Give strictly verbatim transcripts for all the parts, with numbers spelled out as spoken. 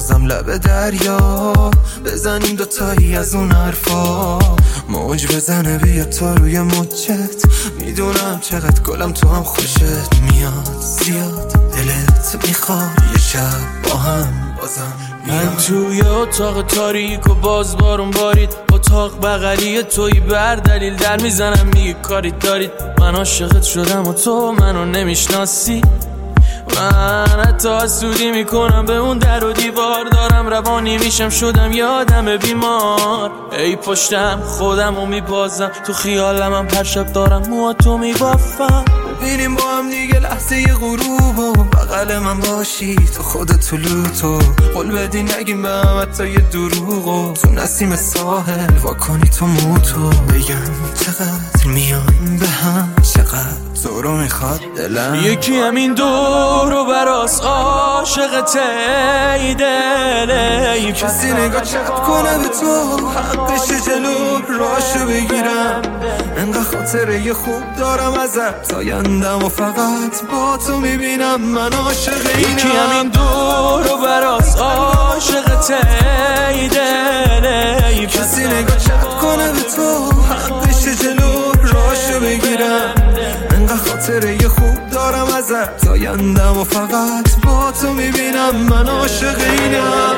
بازم لب دریا بزنیم دوتایی از اون حرفا، موج بزنه بیا تو روی موجت. میدونم چقدر گلم تو هم خوشت میاد، زیاد دلت میخواد یه شب با هم بازم. من توی اتاق تاریک و باز بارون بارید، اتاق بغلی توی بر دلیل در میزنم میگه کاری دارید. من عاشقت شدم و تو منو نمیشناسی، من حتی حسودی میکنم به اون در و دیوار. دارم روانی میشم شدم یادم بیمار، ای پشتم خودم رو میبازم تو خیالم هم هر شب دارم موهاتو میبافم. ببینیم با هم دیگه لحظه غروب و بغل من باشی تو خودت تو لوتو، قول بدی نگیم به هم حتی یه دروغو، تو نسیم ساحل واکنی تو موتو. بگم چقدر میایم به هم، چقدر تو رو میخواد دلم. یکی همین دور و براس عاشقته ای دل، کسی نگاه چقدر کنه به تو حقش جلو راشو بگیرم. انقدر خاطره خوب دارم ازت آیندم و فقط با تو میبینم من عاشق اینم. یکی همین دور و براس عاشقته ای دل، کسی نگاه چقدر کنه به تو حقش جلو راشو بگیرم. انقدر خاطره خوب دارم ازت آیندم و فقط با تو میبینم من عاشق اینم.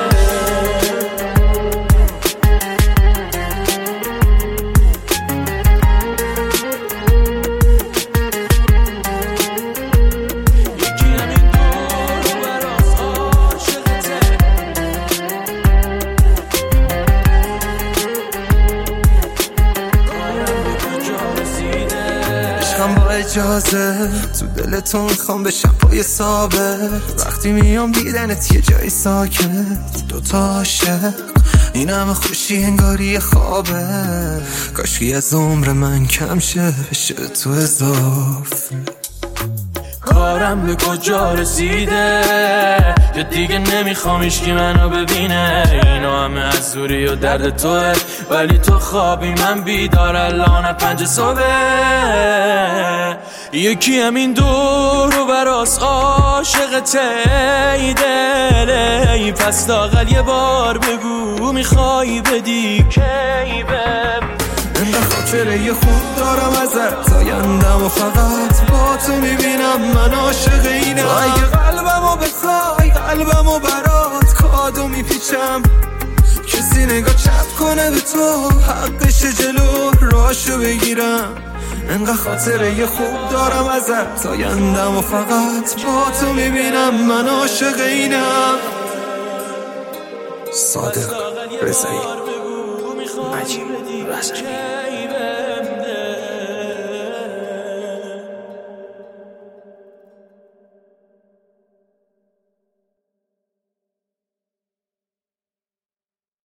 با اجازه تو دلتون میخوام بشم پای ثابت، وقتی میام دیدنت یه جای ساکت. دوتا عاشق این همه خوشی انگاری خوابه، کاشکی از عمر من کم شه بشه تو اضافه. کارم به کجا رسیده که دیگه نمیخوام هیچکی منو ببینه. اینا همه از دوری و درد توه، ولی تو خوابی من بیدار الان پنج صبح. یکی همین دور و براس عاشقته ای دل، پس لااقل یه بار بگو میخوای بدی کی بهم. انقدر خاطره خوب دارم ازت آیندم و فقط با تو میبینم من عاشق اینم. تو اگه قلبمو بخوای قلبمو برات کادو میپیچم، کسی نگاه چپ کنه به تو حقش جلو راشو بگیرم. انقدر خاطره خوب دارم ازت آیندم و فقط با تو میبینم من عاشق اینم. صادق رضایی، مجید رضایی.